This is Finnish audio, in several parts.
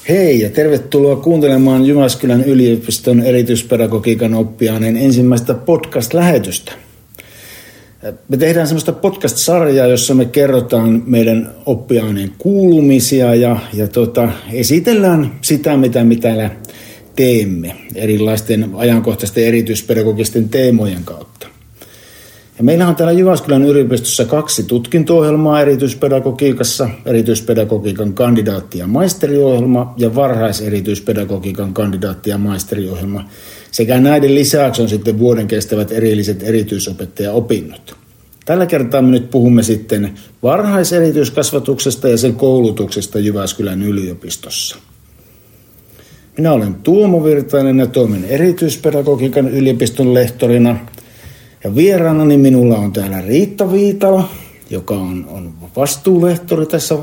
Hei ja tervetuloa kuuntelemaan Jyväskylän yliopiston erityispedagogiikan oppiaineen ensimmäistä podcast-lähetystä. Me tehdään semmoista podcast-sarjaa, jossa me kerrotaan meidän oppiaineen kuulumisia ja esitellään sitä, mitä me täällä teemme erilaisten ajankohtaisten erityispedagogisten teemojen kautta. Ja meillä on täällä Jyväskylän yliopistossa 2 tutkinto-ohjelmaa erityispedagogiikassa, erityispedagogiikan kandidaatti- ja maisteriohjelma ja varhaiserityispedagogiekan kandidaatti- ja maisteriohjelma. Sekä näiden lisäksi on sitten vuoden kestävät erilliset erityisopettajaopinnot. Tällä kertaa me nyt puhumme sitten varhaiserityiskasvatuksesta ja sen koulutuksesta Jyväskylän yliopistossa. Minä olen Tuomo Virtanen ja toimin erityispedagogiikan yliopiston lehtorina. Ja vieraanani minulla on täällä Riitta Viitala, joka on vastuulehtori tässä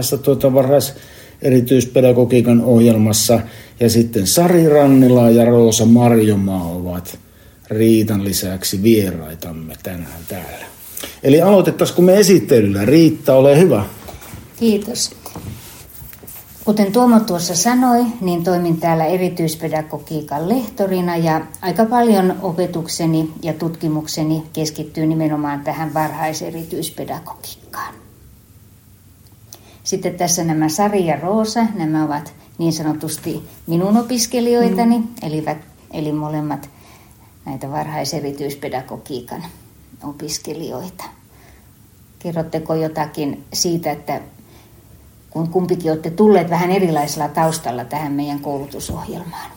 varhaiserityispedagogiekan ohjelmassa. Ja sitten Sari Rannila ja Roosa Marjomaa ovat Riitan lisäksi vieraitamme tänään täällä. Eli aloitettaisiin me esittelyllä. Riitta, ole hyvä. Kiitos. Kuten Tuomo tuossa sanoi, niin toimin täällä erityispedagogiikan lehtorina ja aika paljon opetukseni ja tutkimukseni keskittyy nimenomaan tähän varhaiserityispedagogikkaan. Sitten tässä nämä Sari ja Roosa, nämä ovat niin sanotusti minun opiskelijoitani, eli molemmat näitä varhaiserityispedagogiekan opiskelijoita. Kerrotteko jotakin siitä, että kun kumpikin olette tulleet vähän erilaisella taustalla tähän meidän koulutusohjelmaan?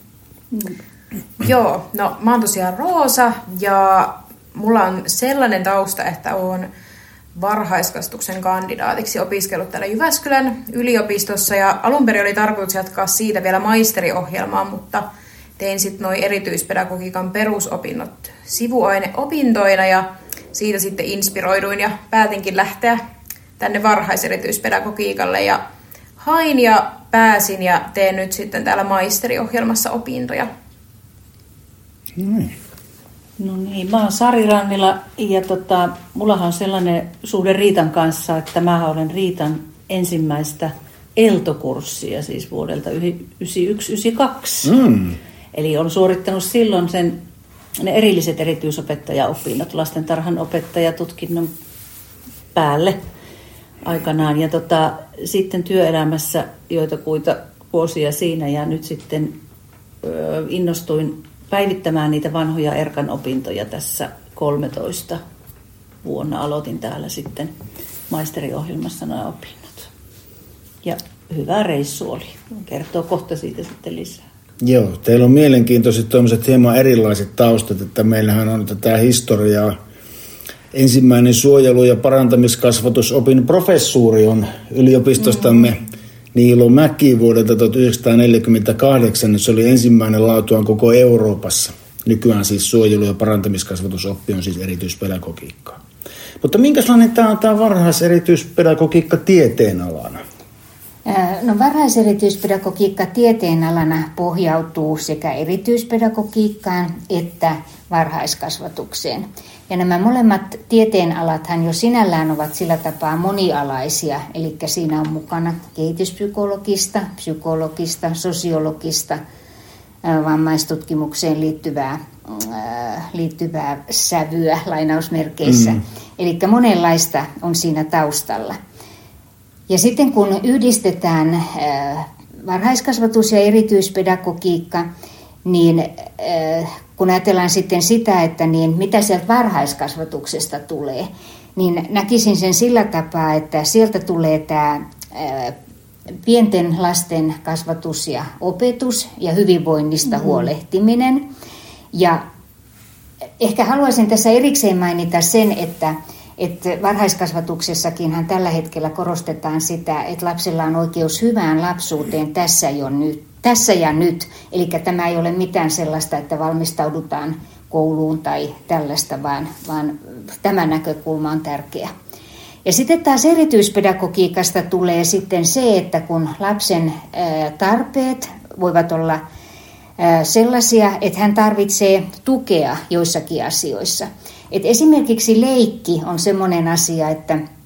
Joo, no mä oon tosiaan Roosa ja mulla on sellainen tausta, että oon varhaiskasvatuksen kandidaatiksi opiskellut täällä Jyväskylän yliopistossa ja alun perin oli tarkoitus jatkaa siitä vielä maisteriohjelmaa, mutta tein sitten noi erityispedagogiikan perusopinnot sivuaineopintoina ja siitä sitten inspiroiduin ja päätinkin lähteä tänne varhaiserityispedagogikalle ja hain ja pääsin ja teen nyt sitten täällä maisteriohjelmassa opintoja. No niin, mä oon Sari Rannila ja mullahan on sellainen suhde Riitan kanssa, että mä olen Riitan ensimmäistä ELTO-kurssia siis vuodelta 1991-1992. Eli olen suorittanut silloin ne erilliset erityisopettajaopinnot, lastentarhanopettajatutkinnon päälle aikanaan. Ja sitten työelämässä joitakuita vuosia siinä ja nyt sitten innostuin päivittämään niitä vanhoja Erkan opintoja tässä 13 vuonna. Aloitin täällä sitten maisteriohjelmassa nämä opinnot. Ja hyvä reissu oli. Kertoo kohta siitä sitten lisää. Joo, teillä on mielenkiintoiset tuommoiset hieman erilaiset taustat, että meillähän on tätä historiaa. Ensimmäinen suojelu- ja parantamiskasvatusopin professuuri on yliopistostamme Niilo Mäki vuodelta 1948. Se oli ensimmäinen laatuaan koko Euroopassa. Nykyään siis suojelu- ja parantamiskasvatusoppi on siis erityispedagogiikkaa. Mutta minkälainen tämä on tämä varhaiserityispedagogikka tieteenalana? No varhaiserityispedagogikka tieteenalana pohjautuu sekä erityispedagogiikkaan että varhaiskasvatukseen. Ja nämä molemmat tieteenalathan jo sinällään ovat sillä tapaa monialaisia, eli siinä on mukana kehityspsykologista, psykologista, sosiologista, vammaistutkimukseen liittyvää sävyä lainausmerkeissä. Eli monenlaista on siinä taustalla. Ja sitten kun yhdistetään varhaiskasvatus ja erityispedagogiikka, niin kun ajatellaan sitten sitä, että niin mitä sieltä varhaiskasvatuksesta tulee, niin näkisin sen sillä tapaa, että sieltä tulee tämä pienten lasten kasvatus ja opetus ja hyvinvoinnista huolehtiminen. Ja ehkä haluaisin tässä erikseen mainita sen, että varhaiskasvatuksessakinhan tällä hetkellä korostetaan sitä, että lapsella on oikeus hyvään lapsuuteen tässä ja nyt. Eli tämä ei ole mitään sellaista, että valmistaudutaan kouluun tai tällaista, vaan tämä näkökulma on tärkeä. Ja sitten taas erityispedagogiikasta tulee sitten se, että kun lapsen tarpeet voivat olla sellaisia, että hän tarvitsee tukea joissakin asioissa. Et esimerkiksi leikki on semmoinen asia, että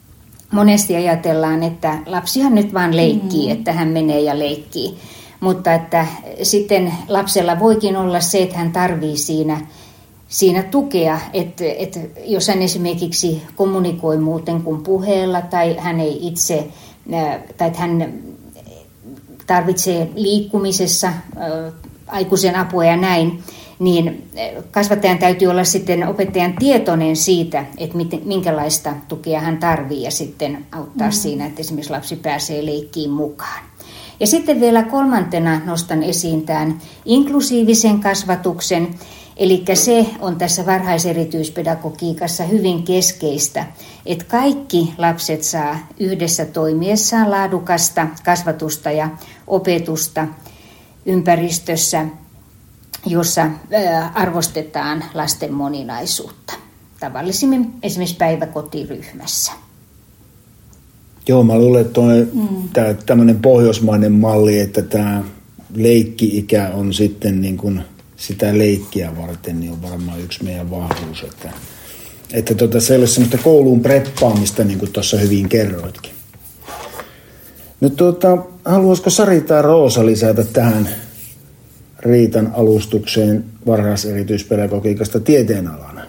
monesti ajatellaan, että lapsihan nyt vaan leikkii, että hän menee ja leikkii. Mutta että sitten lapsella voikin olla se, että hän tarvitsee siinä tukea, että jos hän esimerkiksi kommunikoi muuten kuin puheella tai hän ei itse, tai että hän tarvitsee liikkumisessa aikuisen apua ja näin, niin kasvattajan täytyy olla sitten opettajan tietoinen siitä, että minkälaista tukea hän tarvitsee ja sitten auttaa siinä, että esimerkiksi lapsi pääsee leikkiin mukaan. Ja sitten vielä kolmantena nostan esiin tämän inklusiivisen kasvatuksen, eli se on tässä varhaiserityispedagogikassa hyvin keskeistä, että kaikki lapset saa yhdessä toimiessaan laadukasta kasvatusta ja opetusta ympäristössä, jossa arvostetaan lasten moninaisuutta, tavallisimmin esimerkiksi päiväkotiryhmässä. Joo, mä luulen, että tämmöinen pohjoismainen malli, että tämä leikki-ikä on sitten niin kuin sitä leikkiä varten, niin on varmaan yksi meidän vahvuus. Että se ei ole semmoista kouluun preppaamista, niin kuin tuossa hyvin kerroitkin. Nyt haluaisiko Sari tai Roosa lisätä tähän Riitan alustukseen varhaiserityispedagogikasta tieteenalana?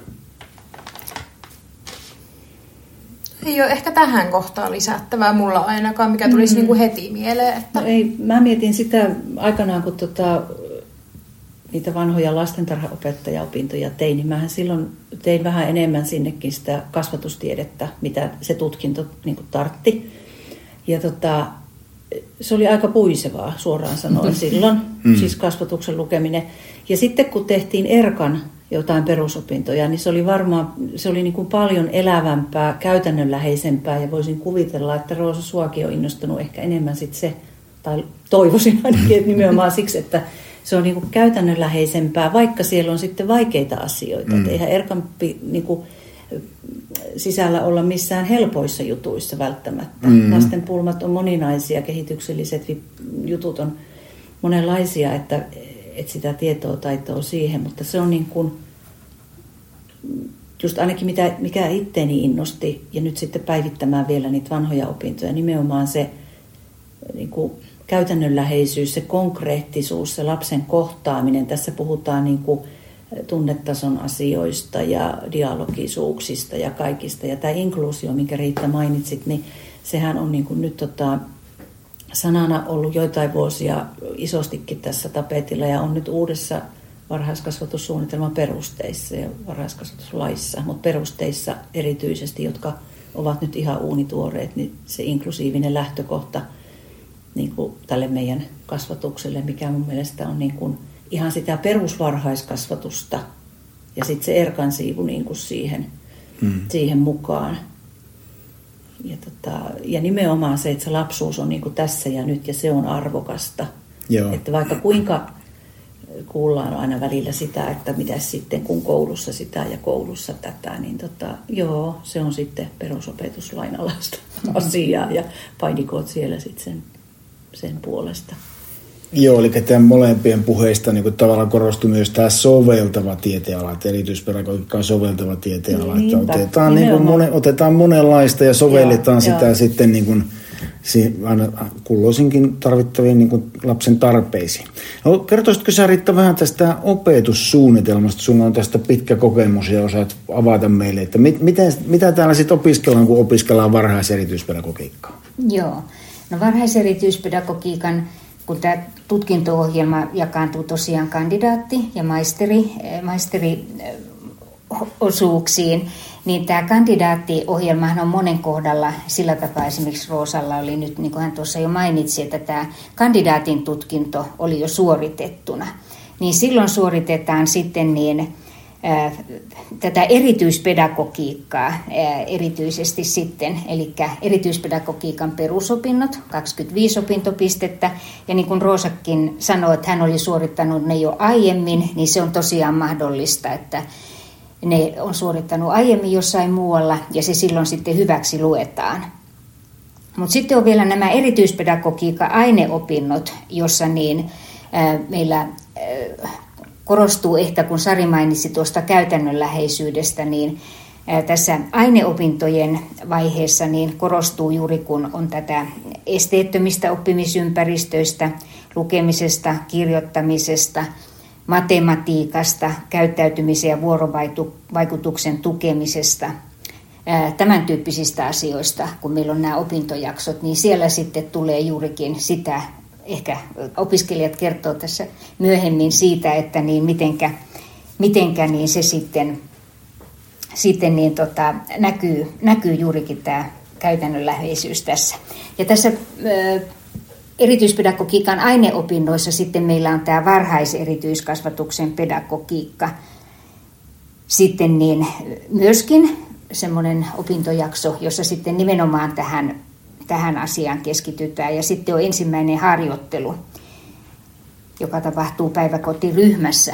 Ei ole ehkä tähän kohtaan lisättävää mulla ainakaan, mikä tulisi niin kuin heti mieleen. Että... No ei, mä mietin sitä aikanaan, kun niitä vanhoja lastentarhaopettajaopintoja tein, niin mähän silloin tein vähän enemmän sinnekin sitä kasvatustiedettä, mitä se tutkinto niin kuin tartti. Ja se oli aika puisevaa, suoraan sanoen silloin, siis kasvatuksen lukeminen. Ja sitten kun tehtiin ERKAN jotain perusopintoja, niin se oli niin kuin paljon elävämpää, käytännönläheisempää, ja voisin kuvitella, että Roosa suakin on innostunut ehkä enemmän sitten se, tai toivoisin ainakin, että nimenomaan siksi, että se on niin kuin käytännönläheisempää, vaikka siellä on sitten vaikeita asioita. Että eihän ERKAN niin kuin sisällä olla missään helpoissa jutuissa välttämättä. Lasten pulmat on moninaisia, kehitykselliset jutut on monenlaisia, että sitä tietoa, taitoa siihen, mutta se on niin kuin, just ainakin mikä itteeni innosti, ja nyt sitten päivittämään vielä niitä vanhoja opintoja, nimenomaan se niin kuin käytännönläheisyys, se konkreettisuus, se lapsen kohtaaminen. Tässä puhutaan niin kuin tunnetason asioista ja dialogisuuksista ja kaikista. Ja tämä inkluusio, minkä Riitta mainitsit, niin sehän on niin kuin nyt sanana ollut joitain vuosia isostikin tässä tapetilla ja on nyt uudessa varhaiskasvatussuunnitelman perusteissa ja varhaiskasvatuslaissa, mutta perusteissa erityisesti, jotka ovat nyt ihan uunituoreet, niin se inklusiivinen lähtökohta niin kuin tälle meidän kasvatukselle, mikä mun mielestä on niin kuin ihan sitä perusvarhaiskasvatusta ja sitten se ERKAN siivu niin kuin siihen mukaan. Ja nimenomaan se, että se lapsuus on niin kuin tässä ja nyt ja se on arvokasta. Joo. Että vaikka kuinka kuullaan aina välillä sitä, että mitä sitten kun koulussa sitä ja koulussa tätä, niin joo, se on sitten perusopetuslain alaista asiaa ja painikoot siellä sitten sen puolesta. Joo, eli tämän molempien puheista niin tavallaan korostui myös tämä soveltava tieteenala, että erityispedagogiikka on soveltava tieteenala, että otetaan monenlaista ja sovelletaan sitä sitten niin kuin, aina kulloisinkin tarvittaviin niin kuin lapsen tarpeisiin. No, kertoisitko sä, Riitta, vähän tästä opetussuunnitelmasta? Sulla on tästä pitkä kokemus ja osaat avata meille, että mitä täällä sitten opiskellaan, kun opiskellaan varhaiserityispedagogikkaa? Joo, no varhaiserityispedagogikkan, kun tämä tutkinto-ohjelma jakaantuu tosiaan kandidaatti- ja maisteriosuuksiin, niin tämä kandidaattiohjelmahan on monen kohdalla sillä tapaa, esimerkiksi Roosalla oli nyt, niin kuin hän tuossa jo mainitsi, että tämä kandidaatin tutkinto oli jo suoritettuna. Niin silloin suoritetaan sitten tätä erityispedagogiikkaa erityisesti sitten, eli erityispedagogiikan perusopinnot, 25 opintopistettä, ja niin kuin Roosakin sanoi, että hän oli suorittanut ne jo aiemmin, niin se on tosiaan mahdollista, että ne on suorittanut aiemmin jossain muualla, ja se silloin sitten hyväksi luetaan. Mutta sitten on vielä nämä erityispedagogiikan aineopinnot, jossa meillä korostuu ehkä, kun Sari mainitsi tuosta käytännönläheisyydestä, niin tässä aineopintojen vaiheessa niin korostuu juuri, kun on tätä esteettömistä oppimisympäristöistä, lukemisesta, kirjoittamisesta, matematiikasta, käyttäytymisen ja vuorovaikutuksen tukemisesta, tämän tyyppisistä asioista, kun meillä on nämä opintojaksot, niin siellä sitten tulee juurikin sitä, ehkä opiskelijat kertoo tässä myöhemmin siitä, että niin mitenkä niin se sitten niin näkyy juurikin tämä käytännönläheisyys tässä. Ja tässä erityispedagogiikan aineopinnoissa sitten meillä on tämä varhaiserityiskasvatuksen pedagogiikka. Sitten niin myöskin semmoinen opintojakso, jossa sitten nimenomaan tähän asiaan keskitytään. Ja sitten on ensimmäinen harjoittelu, joka tapahtuu päiväkotiryhmässä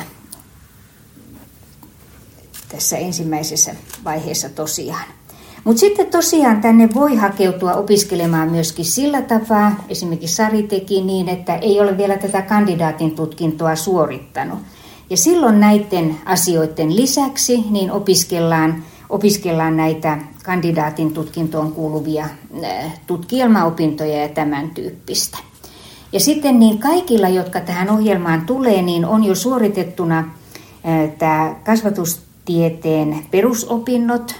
tässä ensimmäisessä vaiheessa tosiaan. Mutta sitten tosiaan tänne voi hakeutua opiskelemaan myöskin sillä tapaa, esimerkiksi Sari teki niin, että ei ole vielä tätä kandidaatin tutkintoa suorittanut. Ja silloin näiden asioiden lisäksi niin opiskellaan näitä kandidaatin tutkintoon kuuluvia tutkielmaopintoja ja tämän tyyppistä. Ja sitten niin kaikilla, jotka tähän ohjelmaan tulee, niin on jo suoritettuna tämä kasvatustieteen perusopinnot,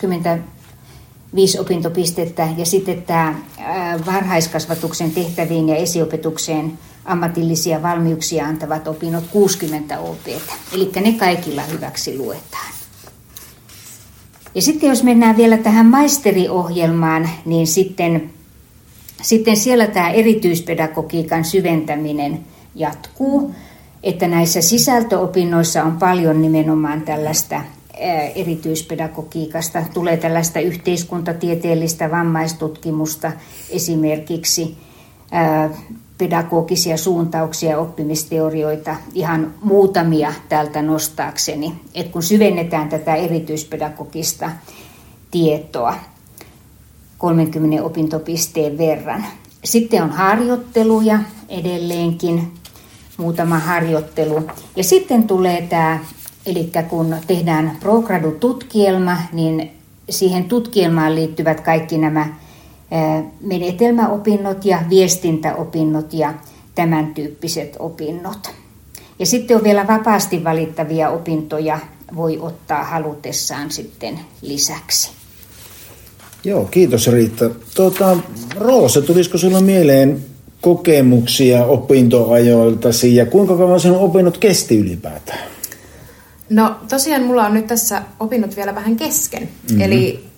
25 opintopistettä, ja sitten tämä varhaiskasvatuksen tehtäviin ja esiopetukseen ammatillisia valmiuksia antavat opinnot 60 OP:tä. Eli ne kaikilla hyväksi luetaan. Ja sitten jos mennään vielä tähän maisteriohjelmaan, niin sitten siellä tämä erityispedagogiikan syventäminen jatkuu, että näissä sisältöopinnoissa on paljon nimenomaan tällaista erityispedagogiikasta. Tulee tällaista yhteiskuntatieteellistä vammaistutkimusta, esimerkiksi pedagogisia suuntauksia ja oppimisteorioita, ihan muutamia täältä nostaakseni, että kun syvennetään tätä erityispedagogista tietoa 30 opintopisteen verran. Sitten on harjoitteluja edelleenkin, muutama harjoittelu. Ja sitten tulee tämä, eli kun tehdään pro-gradu-tutkielma, niin siihen tutkielmaan liittyvät kaikki nämä menetelmäopinnot ja viestintäopinnot ja tämän tyyppiset opinnot. Ja sitten on vielä vapaasti valittavia opintoja, voi ottaa halutessaan sitten lisäksi. Joo, kiitos Riitta. Roosa, tulisiko sinulla mieleen kokemuksia opintoajoiltasi ja kuinka kauan sinun opinnot kesti ylipäätään? No tosiaan mulla on nyt tässä opinnot vielä vähän kesken. Mm-hmm. Eli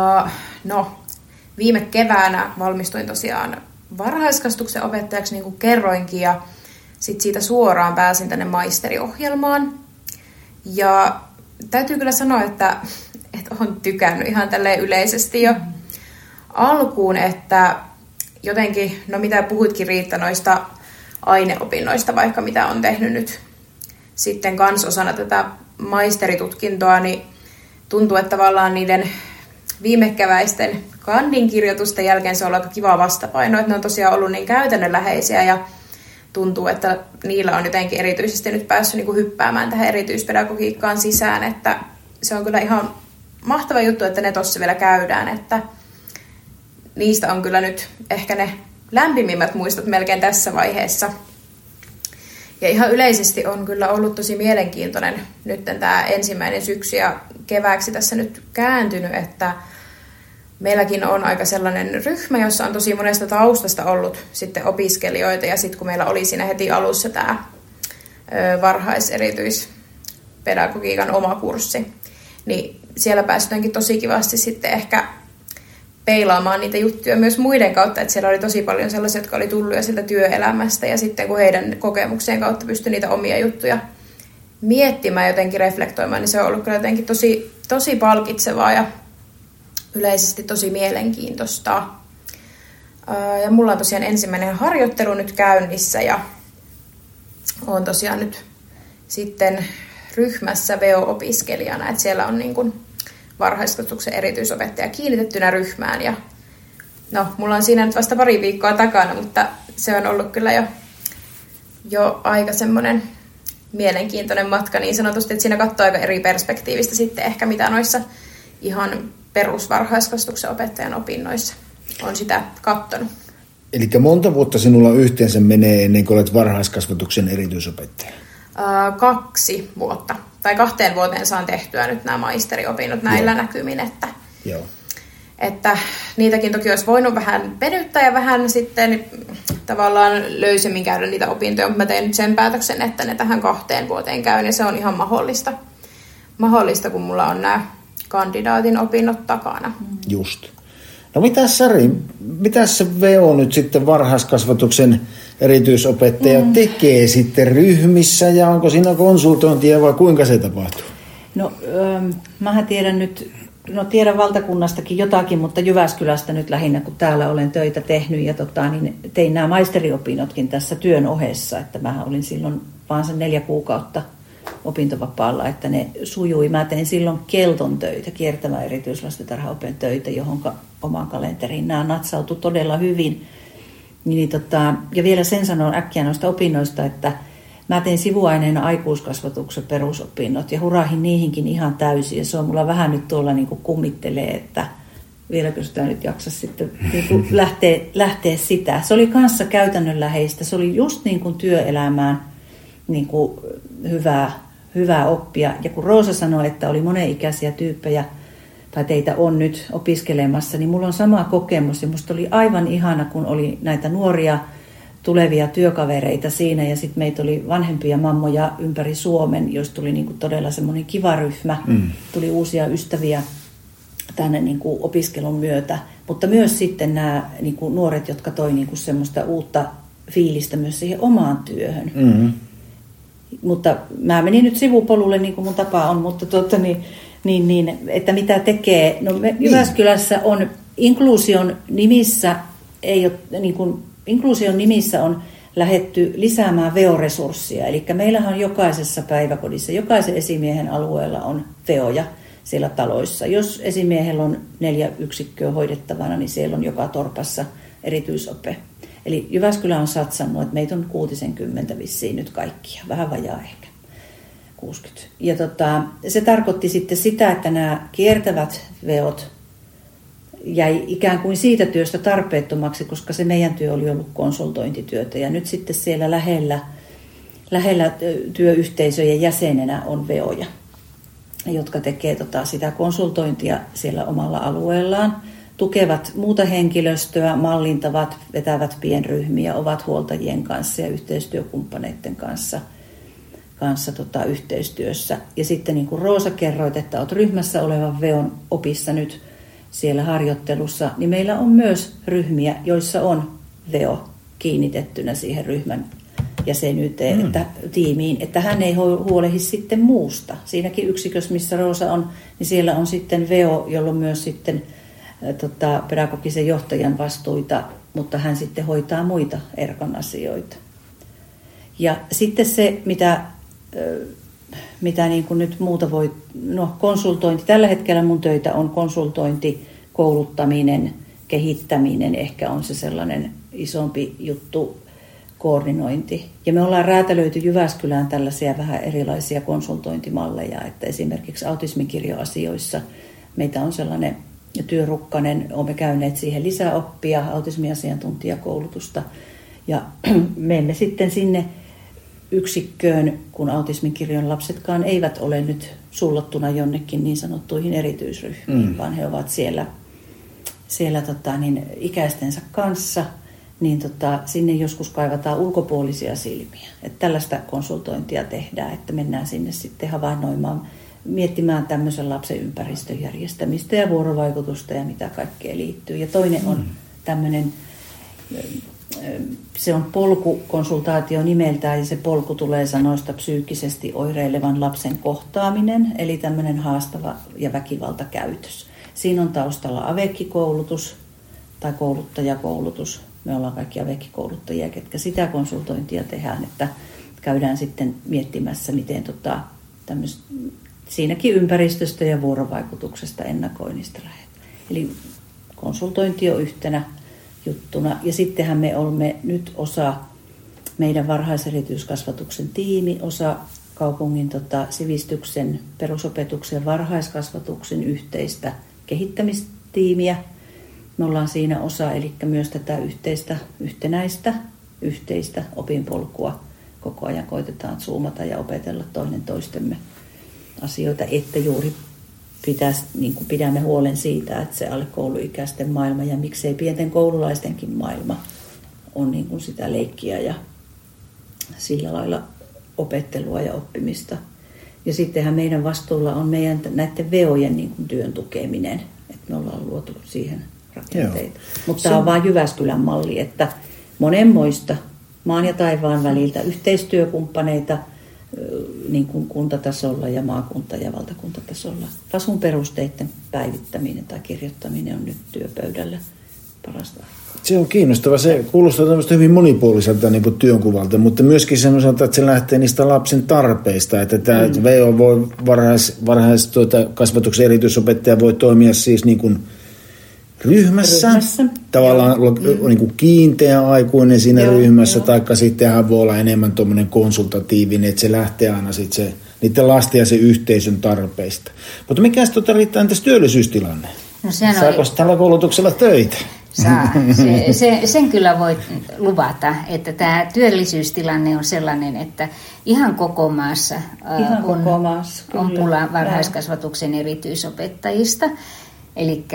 viime keväänä valmistuin tosiaan varhaiskasvatuksen opettajaksi, niin kuin kerroinkin, ja sitten siitä suoraan pääsin tänne maisteriohjelmaan. Ja täytyy kyllä sanoa, että olen tykännyt ihan tälleen yleisesti jo alkuun, että jotenkin, no mitä puhuitkin Riitta noista aineopinnoista, vaikka mitä on tehnyt nyt sitten kans osana tätä maisteritutkintoa, niin tuntuu, että tavallaan niiden viimekeväisten kandinkirjoitusten jälkeen se on aika kiva vastapaino, että ne on tosiaan ollut niin käytännönläheisiä ja tuntuu, että niillä on jotenkin erityisesti nyt päässyt niin kuin hyppäämään tähän erityispedagogiikkaan sisään, että se on kyllä ihan mahtava juttu, että ne tossa vielä käydään, että niistä on kyllä nyt ehkä ne lämpimimmät muistot melkein tässä vaiheessa. Ja ihan yleisesti on kyllä ollut tosi mielenkiintoinen nyt tämä ensimmäinen syksy ja kevääksi tässä nyt kääntynyt, että meilläkin on aika sellainen ryhmä, jossa on tosi monesta taustasta ollut sitten opiskelijoita, ja sitten kun meillä oli siinä heti alussa tämä varhaiserityispedagogikkan oma kurssi, niin siellä päästiin tosi kivasti sitten ehkä peilaamaan niitä juttuja myös muiden kautta, että siellä oli tosi paljon sellaisia, jotka oli tullut jo sieltä työelämästä, ja sitten kun heidän kokemuksien kautta pystyi niitä omia juttuja miettimään, jotenkin reflektoimaan, niin se on ollut kyllä jotenkin tosi palkitsevaa ja yleisesti tosi mielenkiintoista. Ja mulla on tosiaan ensimmäinen harjoittelu nyt käynnissä, ja olen tosiaan nyt sitten ryhmässä VO-opiskelijana, että siellä on niin kuin varhaiskasvatuksen erityisopettaja kiinnitettynä ryhmään, ja no, mulla on siinä nyt vasta pari viikkoa takana, mutta se on ollut kyllä jo aika semmoinen mielenkiintoinen matka niin sanotusti, että siinä katsoo aika eri perspektiivistä sitten ehkä mitä noissa ihan perusvarhaiskasvatuksen opettajan opinnoissa on sitä katsonut. Eli monta vuotta sinulla yhteensä menee ennen kuin olet varhaiskasvatuksen erityisopettaja? 2 vuotta. Tai 2 vuoteen saan tehtyä nyt nämä maisteriopinnot näillä näkymin. Että niitäkin toki olisi voinut vähän venyttää ja vähän sitten tavallaan löysemmin käydä niitä opintoja, mutta mä tein nyt sen päätöksen, että ne tähän 2 vuoteen käyn ja se on ihan mahdollista, kun mulla on nämä kandidaatin opinnot takana. Just. No mitäs Sari, mitäs se Veo nyt sitten varhaiskasvatuksen erityisopettaja tekee sitten ryhmissä ja onko siinä konsultointia vai kuinka se tapahtuu? No mähän tiedän nyt, tiedän valtakunnastakin jotakin, mutta Jyväskylästä nyt lähinnä, kun täällä olen töitä tehnyt ja niin tein nämä maisteriopinnotkin tässä työn ohessa, että mähän olin silloin vaan sen 4 kuukautta opintovapaalla, että ne sujui. Mä tein silloin Kelton töitä, kiertävän erityislastentarhaopen töitä, johon omaan kalenteriin nämä natsautui todella hyvin. Ja vielä sen sanon äkkiä noista opinnoista, että mä tein sivuaineena aikuiskasvatuksen perusopinnot ja hurahin niihinkin ihan täysin. Ja se on mulla vähän nyt tuolla niin kuin kummittelee, että vieläkö sitä nyt jaksa sitten niin kuin lähteä sitä. Se oli kanssa käytännönläheistä, se oli just niin kuin työelämään niin kuin hyvää oppia. Ja kun Roosa sanoi, että oli monenikäisiä tyyppejä, tai teitä on nyt opiskelemassa, niin mulla on sama kokemus. Ja musta oli aivan ihana, kun oli näitä nuoria tulevia työkavereita siinä. Ja sitten meitä oli vanhempia mammoja ympäri Suomen, joista tuli niinku todella semmoinen kiva ryhmä. Tuli uusia ystäviä tänne niinku opiskelun myötä. Mutta myös sitten nämä niinku nuoret, jotka toi niinku semmoista uutta fiilistä myös siihen omaan työhön. Mutta mä menin nyt sivupolulle, niin kuin mun tapa on, mutta että mitä tekee. No Jyväskylässä on inkluusion nimissä, inkluusion nimissä on lähdetty lisäämään veoresurssia. Eli meillähän on jokaisessa päiväkodissa, jokaisen esimiehen alueella on veoja siellä taloissa. Jos esimiehellä on 4 yksikköä hoidettavana, niin siellä on joka torpassa erityisope. Eli Jyväskylä on satsannut, että meitä on 60 vissiin nyt kaikkia, vähän vajaa ehkä 60. Ja se tarkoitti sitten sitä, että nämä kiertävät veot jäi ikään kuin siitä työstä tarpeettomaksi, koska se meidän työ oli ollut konsultointityötä. Ja nyt sitten siellä lähellä työyhteisöjen jäsenenä on veoja, jotka tekee sitä konsultointia siellä omalla alueellaan. Tukevat muuta henkilöstöä, mallintavat, vetävät pienryhmiä, ovat huoltajien kanssa ja yhteistyökumppaneiden kanssa yhteistyössä. Ja sitten niin kuin Roosa kerroit, että olet ryhmässä olevan veon opissa nyt siellä harjoittelussa, niin meillä on myös ryhmiä, joissa on veo kiinnitettynä siihen ryhmän jäsenyyteen, että tiimiin, että hän ei huolehi sitten muusta. Siinäkin yksikössä, missä Roosa on, niin siellä on sitten veo, jolla on myös sitten pedagogisen johtajan vastuita, mutta hän sitten hoitaa muita Erkan asioita. Ja sitten se, mitä niin kuin nyt muuta voi, konsultointi, tällä hetkellä mun töitä on konsultointi, kouluttaminen, kehittäminen, ehkä on se sellainen isompi juttu, koordinointi. Ja me ollaan räätälöity Jyväskylään tällaisia vähän erilaisia konsultointimalleja, että esimerkiksi autismikirjoasioissa meitä on sellainen työrukkanen, olemme käyneet siihen lisäoppia, autismiasiantuntijakoulutusta ja menemme sitten sinne yksikköön, kun autismikirjon lapsetkaan eivät ole nyt sullottuna jonnekin niin sanottuihin erityisryhmiin, vaan he ovat siellä ikäistensä kanssa, niin sinne joskus kaivataan ulkopuolisia silmiä. Että tällaista konsultointia tehdään, että mennään sinne sitten havainnoimaan, miettimään tämmöisen lapsen ympäristön järjestämistä ja vuorovaikutusta ja mitä kaikkea liittyy. Ja toinen on tämmöinen, se on polkukonsultaatio nimeltään ja se polku tulee sanoista psyykkisesti oireilevan lapsen kohtaaminen, eli tämmöinen haastava ja väkivaltakäytös. Siinä on taustalla AVEC-koulutus tai kouluttajakoulutus. Me ollaan kaikki AVEC-kouluttajia, ketkä sitä konsultointia tehdään, että käydään sitten miettimässä, miten siinäkin ympäristöstä ja vuorovaikutuksesta ennakoinnista lähdetään. Eli konsultointi on yhtenä juttuna. Ja sittenhän me olemme nyt osa meidän varhaiserityiskasvatuksen tiimi, osa kaupungin sivistyksen, perusopetuksen, varhaiskasvatuksen yhteistä kehittämistiimiä. Me ollaan siinä osa, eli myös tätä yhteistä opinpolkua koko ajan koitetaan zoomata ja opetella toinen toistemme asioita, että juuri pidämme huolen siitä, että se alle kouluikäisten maailma ja miksei pienten koululaistenkin maailma on niin kuin sitä leikkiä ja sillä lailla opettelua ja oppimista. Ja sittenhän meidän vastuulla on meidän näiden veojen niin kuin työn tukeminen, että me ollaan luotu siihen rakenteita. Mutta tämä on vain Jyväskylän malli, että monenmoista maan ja taivaan väliltä yhteistyökumppaneita niin kuin kuntatasolla ja maakunta- ja valtakuntatasolla. FASUn perusteiden päivittäminen tai kirjoittaminen on nyt työpöydällä parasta aikaa. Se on kiinnostava. Se kuulostaa tämmöistä hyvin monipuoliselta niin kuin työnkuvalta, mutta myöskin semmoiselta, että se lähtee niistä lapsen tarpeista. Että tämä VO voi varhaiskasvatuksen erityisopettaja voi toimia siis niin kuin ryhmässä. Tavallaan niin kuin kiinteä aikuinen siinä ryhmässä, taikka sitten hän voi olla enemmän tuommoinen konsultatiivinen, että se lähtee aina sitten niiden lasten ja sen yhteisön tarpeista. Mutta mikäs riittää entäs työllisyystilanne? No saako tällä koulutuksella töitä? Saa. Sen kyllä voi luvata, että tämä työllisyystilanne on sellainen, että ihan koko maassa on pula varhaiskasvatuksen erityisopettajista. Eli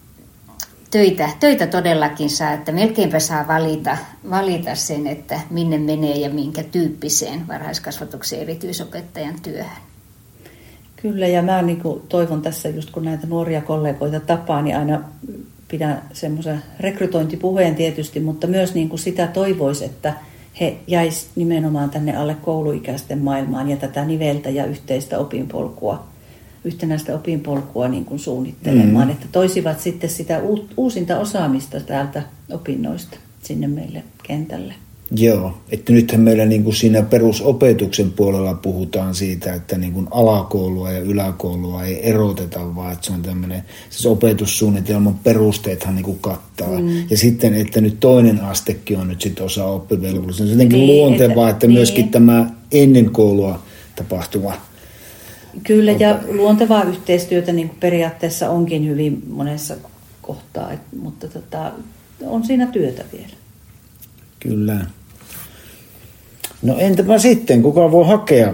töitä todellakin saa, että melkeinpä saa valita sen, että minne menee ja minkä tyyppiseen varhaiskasvatuksen erityisopettajan työhön. Kyllä, ja mä toivon tässä, just kun näitä nuoria kollegoita tapaan, niin aina pidän semmoisen rekrytointipuheen tietysti, mutta myös niin kuin sitä toivoisi, että he jäis nimenomaan tänne alle kouluikäisten maailmaan ja tätä niveltä ja yhtenäistä opinpolkua niin kuin suunnittelemaan, että toisivat sitten sitä uusinta osaamista täältä opinnoista sinne meille kentälle. Joo, että nythän meillä niin kuin siinä perusopetuksen puolella puhutaan siitä, että niin kuin alakoulua ja yläkoulua ei eroteta, vaan että se on tämmöinen, siis opetussuunnitelman perusteethan niin kuin kattaa. Ja sitten, että nyt toinen astekin on nyt sitten osa oppivelvollisuutta. Se on jotenkin luontevaa, että myöskin tämä ennen koulua tapahtuva. Kyllä, ja luontevaa yhteistyötä niin kuin periaatteessa onkin hyvin monessa kohtaa, mutta on siinä työtä vielä. Kyllä. No entäpä sitten, kuka voi hakea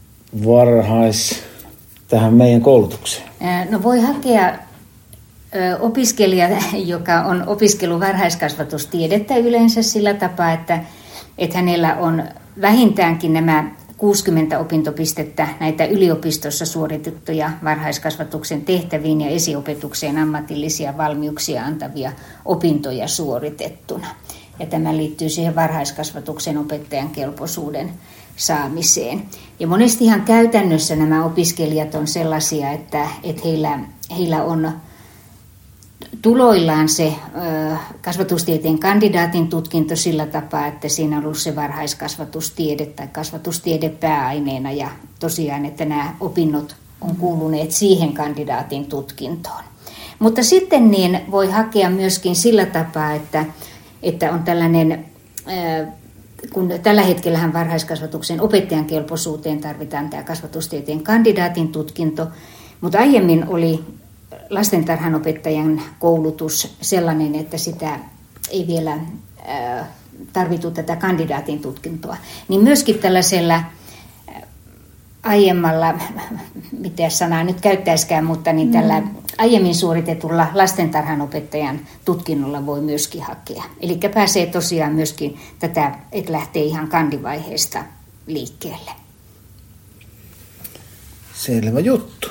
tähän meidän koulutukseen? No voi hakea opiskelija, joka on opiskellut varhaiskasvatustiedettä yleensä sillä tapaa, että hänellä on vähintäänkin nämä 60 opintopistettä näitä yliopistossa suoritettuja varhaiskasvatuksen tehtäviin ja esiopetukseen ammatillisia valmiuksia antavia opintoja suoritettuna. Ja tämä liittyy siihen varhaiskasvatuksen opettajan kelpoisuuden saamiseen. Ja monestihan käytännössä nämä opiskelijat on sellaisia, että heillä on tuloillaan se kasvatustieteen kandidaatin tutkinto sillä tapaa, että siinä on ollut se varhaiskasvatustiede tai kasvatustiede pääaineena ja tosiaan, että nämä opinnot on kuuluneet siihen kandidaatin tutkintoon. Mutta sitten niin voi hakea myöskin sillä tapaa, että on tällainen, kun tällä hetkellähän varhaiskasvatuksen opettajan kelpoisuuteen tarvitaan tämä kasvatustieteen kandidaatin tutkinto, mutta aiemmin oli lastentarhanopettajan koulutus sellainen, että sitä ei vielä tarvittu tätä kandidaatin tutkintoa. Niin myöskin tällaisella aiemmalla, mitä sanaa nyt käyttäisikään, mutta niin tällä aiemmin suoritetulla lastentarhanopettajan tutkinnolla voi myöskin hakea. Eli pääsee tosiaan myöskin tätä, että lähtee ihan kandivaiheesta liikkeelle. Selvä juttu.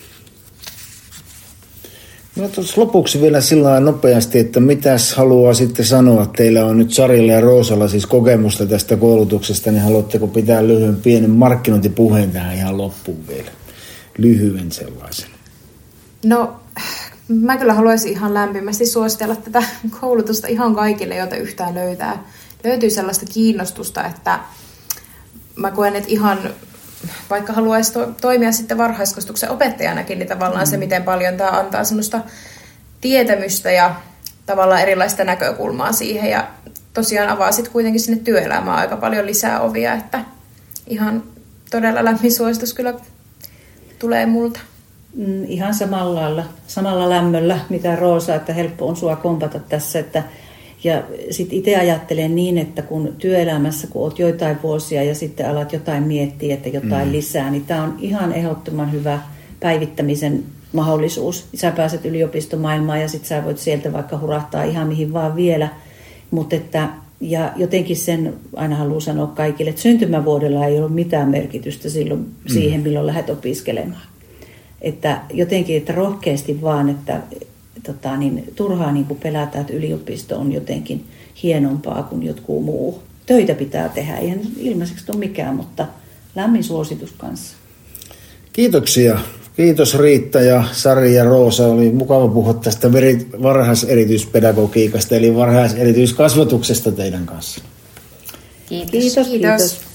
No tuossa lopuksi vielä sillä nopeasti, että mitäs haluaa sitten sanoa. Teillä on nyt Sarilla ja Roosalla siis kokemusta tästä koulutuksesta, niin haluatteko pitää pienen markkinointipuheen tähän ihan loppuun vielä? Lyhyen sellaisen. No, mä kyllä haluaisin ihan lämpimästi suositella tätä koulutusta ihan kaikille, joita yhtään löytyy sellaista kiinnostusta, että mä koen, että ihan vaikka haluaisi toimia sitten varhaiskasvatuksen opettajanakin, niin tavallaan se, miten paljon tämä antaa semmoista tietämystä ja tavallaan erilaista näkökulmaa siihen. Ja tosiaan avaa sitten kuitenkin sinne työelämään aika paljon lisää ovia, että ihan todella lämmin suositus kyllä tulee multa. Ihan samalla lämmöllä, mitä Roosa, että helppo on sua kompata tässä. Ja sitten itse ajattelen niin, että kun työelämässä, kun olet joitain vuosia ja sitten alat jotain miettiä, että jotain lisää, niin tämä on ihan ehdottoman hyvä päivittämisen mahdollisuus. Sä pääset yliopistomaailmaan ja sitten sä voit sieltä vaikka hurahtaa ihan mihin vaan vielä. Ja jotenkin sen aina haluan sanoa kaikille, että syntymävuodella ei ole mitään merkitystä silloin siihen, milloin lähdet opiskelemaan. Että jotenkin, että rohkeasti vaan, että turhaa niin kuin pelätään, että yliopisto on jotenkin hienompaa kuin jotkut muu. Töitä pitää tehdä, eihän ilmaiseksi ole mikään, mutta lämmin suositus kanssa. Kiitoksia. Kiitos Riitta ja Sari ja Roosa. Oli mukava puhua tästä varhaiserityspedagogiikasta eli varhaiserityiskasvatuksesta teidän kanssa. Kiitos.